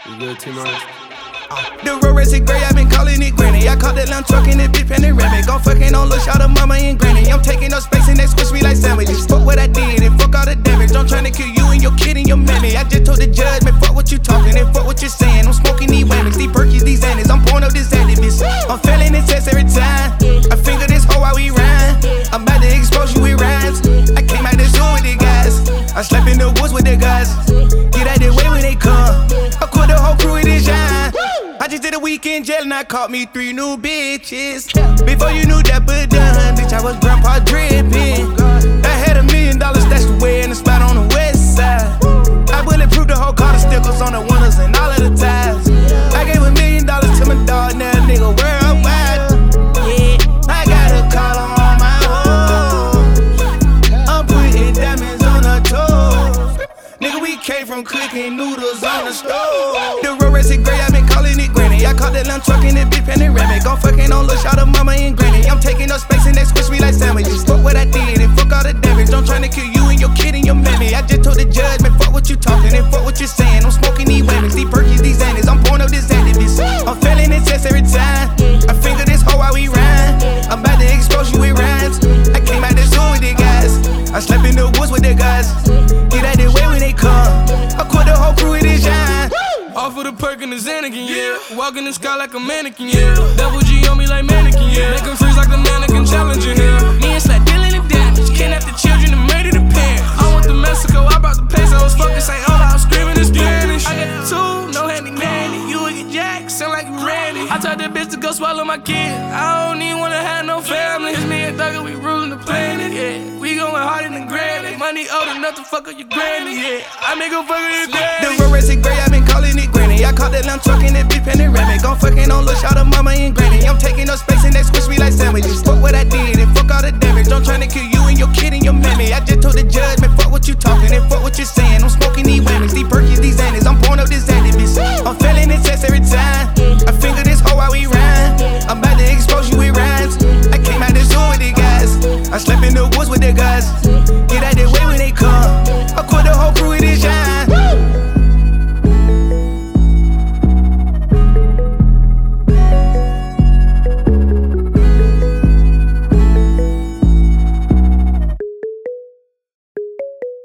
You good, T-Murray? The road racing gray, I been calling it granny. I caught that lamb truck in the big panoramic. Gon' fucking on Lil' Shawty, mama and granny. I'm taking up space and they squish me like sandwiches. Fuck what I did and fuck all the damage. I'm tryna kill you and your kid and your mammy. I just told the judge, man, fuck what you talking and fuck what you're saying. I'm smoking these whammies, these perkies, these annies. I'm pouring up this activist. I'm failing the test every time. I finger this hoe while we rhyme. I'm about to expose you with rhymes. I came out the zoo with the guys. I slept in the woods with the guys. Get out the way when they come. I quit the whole crew with this shine. I just did a week in jail and I caught me 3 new bitches. Before you knew that but done, bitch, I was grandpa drippin'. I had $1 million stashed away in a spot on the west side. I bulletproof the whole car, the stickers on the windows and all of the ties. I gave $1 million to my dog, now a nigga worldwide. Yeah, I got a collar on my home. I'm putting diamonds on her toes. Nigga, we came from cooking noodles on the stove. The road racing gray, I been calling it granny. I caught that lamb truck in the big panoramic. Gon' fucking on Lil' Shawty, mama and granny. I'm taking up space and they squish me like sandwiches. Fuck what I did and fuck all the damage. I'm tryna kill you and your kid and your mammy. I just told the judge, man, fuck what you talking and fuck what you're saying. I'm smoking these whammies, these perkies, these annies. I'm pouring up this activist. I'm failing the test every time. I finger this hoe while we rhyme. I'm about to expose you with rhymes. I came out the zoo with the guys. I slept in the woods with the guys. Get out the way when they come. I quit the whole crew with this shine. Off of the perk and the Xanacan, yeah. Walk in the sky like a mannequin, yeah. Double G on me like mannequin, yeah. Make 'em freeze like the mannequin challenging, yeah. Me and Slack dealing the damage. Kidnap the children and murder the parents. I went to Mexico, I brought the pesos. Fucking say, oh, I was screaming in Spanish. I got the tool, no handy nanny. You would get jacked, sound like you Randy. I told that bitch to go swallow my kid. I don't even wanna have no family. It's me and Thugger, we ruling the planet, yeah. We going harder than granny. Money old enough to fuck up your granny, yeah. I make her fuck up your granny. The road racing gray, I been calling it granny. I caught that lamb truck in the big panoramic. Gon' fucking on Lil' Shawty, mama and granny. I'm taking up space and they squish me like sandwiches. Fuck what I did and fuck all the damage. I'm tryna kill you and your kid and your mammy. I just told the judge, man, fuck what you talking and fuck what you're saying. I'm